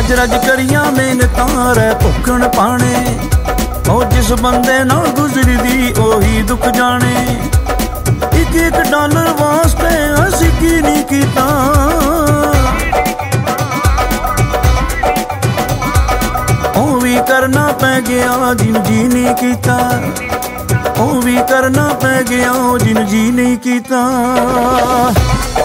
रज रज करिया मेहनतां रै भुखण पाने, ओ जिस बंदे नाल गुजरदी ओही दुख जाने। एक एक डॉलर वास्ते असीं की नहीं कीता, ओ भी करना पै गया जिन जी नहीं कीता, ओ भी करना पै गया जिन जी नहीं कीता।